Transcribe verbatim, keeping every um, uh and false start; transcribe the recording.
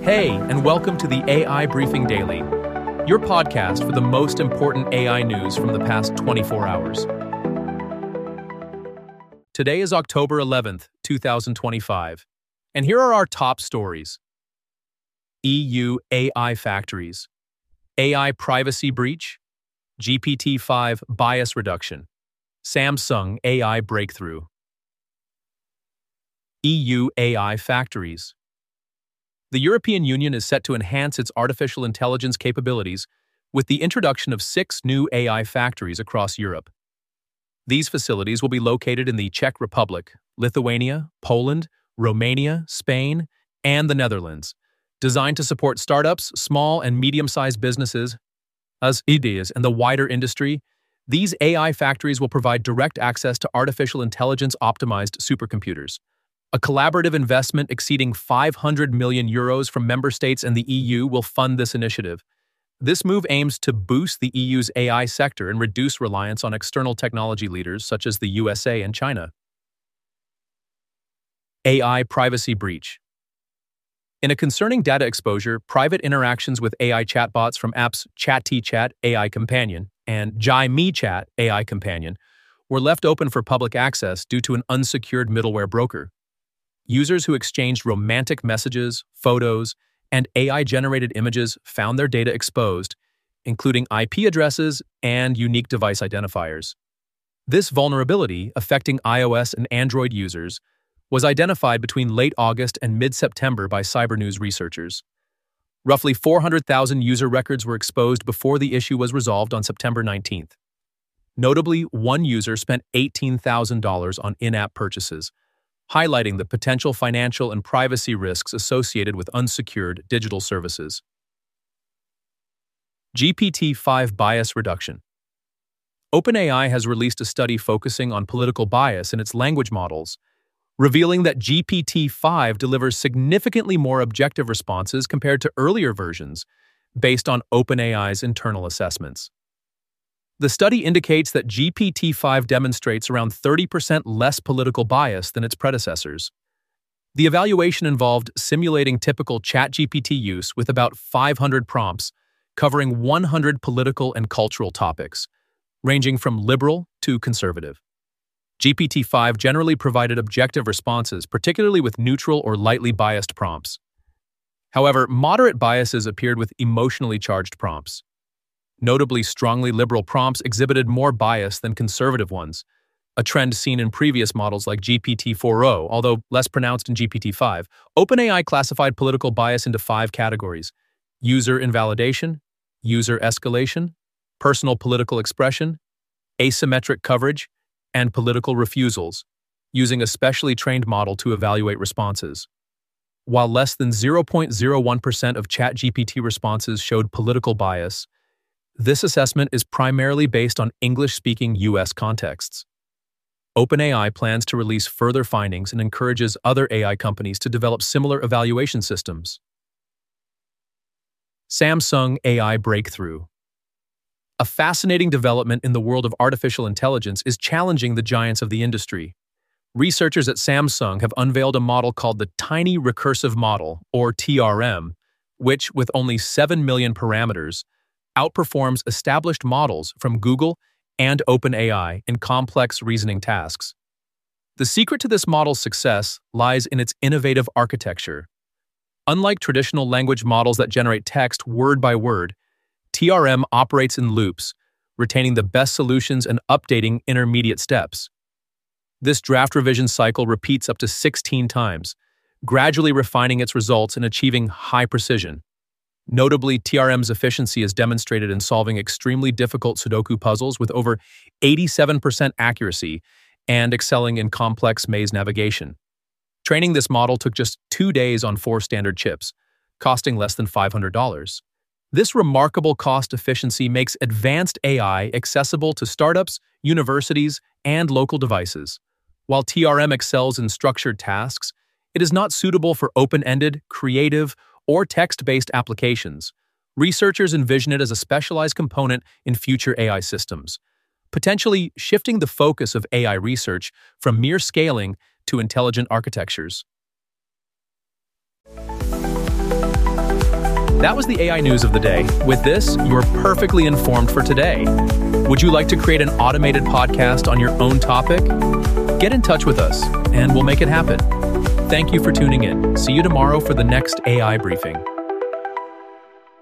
Hey, and welcome to the A I Briefing Daily, your podcast for the most important A I news from the past twenty-four hours. Today is October eleventh, two thousand twenty-five, and here are our top stories. E U A I factories, A I privacy breach, G P T five bias reduction, Samsung A I breakthrough. E U A I factories. The European Union is set to enhance its artificial intelligence capabilities with the introduction of six new A I factories across Europe. These facilities will be located in the Czech Republic, Lithuania, Poland, Romania, Spain, and the Netherlands, designed to support startups, small and medium-sized businesses, as ideas, and the wider industry. These A I factories will provide direct access to artificial intelligence-optimized supercomputers. A collaborative investment exceeding five hundred million euros from member states and the E U will fund this initiative. This move aims to boost the E U's A I sector and reduce reliance on external technology leaders such as the U S A and China. A I privacy breach. In a concerning data exposure, private interactions with A I chatbots from apps ChatTChat A I Companion and JaiMeChat A I Companion were left open for public access due to an unsecured middleware broker. Users who exchanged romantic messages, photos, and A I-generated images found their data exposed, including I P addresses and unique device identifiers. This vulnerability, affecting iOS and Android users, was identified between late August and mid-September by Cybernews researchers. Roughly four hundred thousand user records were exposed before the issue was resolved on September nineteenth. Notably, one user spent eighteen thousand dollars on in-app purchases, highlighting the potential financial and privacy risks associated with unsecured digital services. G P T five bias reduction. OpenAI has released a study focusing on political bias in its language models, revealing that G P T five delivers significantly more objective responses compared to earlier versions, based on OpenAI's internal assessments. The study indicates that G P T five demonstrates around thirty percent less political bias than its predecessors. The evaluation involved simulating typical ChatGPT use with about five hundred prompts, covering one hundred political and cultural topics, ranging from liberal to conservative. G P T five generally provided objective responses, particularly with neutral or lightly biased prompts. However, moderate biases appeared with emotionally charged prompts. Notably, strongly liberal prompts exhibited more bias than conservative ones, a trend seen in previous models like G P T four point oh, although less pronounced in G P T five. OpenAI classified political bias into five categories: user invalidation, user escalation, personal political expression, asymmetric coverage, and political refusals, using a specially trained model to evaluate responses. While less than zero point zero one percent of ChatGPT responses showed political bias, this assessment is primarily based on English-speaking U S contexts. OpenAI plans to release further findings and encourages other A I companies to develop similar evaluation systems. Samsung A I breakthrough. A fascinating development in the world of artificial intelligence is challenging the giants of the industry. Researchers at Samsung have unveiled a model called the Tiny Recursive Model, or T R M, which, with only seven million parameters, outperforms established models from Google and OpenAI in complex reasoning tasks. The secret to this model's success lies in its innovative architecture. Unlike traditional language models that generate text word by word, T R M operates in loops, retaining the best solutions and updating intermediate steps. This draft revision cycle repeats up to sixteen times, gradually refining its results and achieving high precision. Notably, T R M's efficiency is demonstrated in solving extremely difficult Sudoku puzzles with over eighty-seven percent accuracy and excelling in complex maze navigation. Training this model took just two days on four standard chips, costing less than five hundred dollars. This remarkable cost efficiency makes advanced A I accessible to startups, universities, and local devices. While T R M excels in structured tasks, it is not suitable for open-ended, creative, or text-based applications. Researchers envision it as a specialized component in future A I systems, potentially shifting the focus of A I research from mere scaling to intelligent architectures. That was the A I news of the day. With this, you're perfectly informed for today. Would you like to create an automated podcast on your own topic? Get in touch with us, and we'll make it happen. Thank you for tuning in. See you tomorrow for the next A I briefing.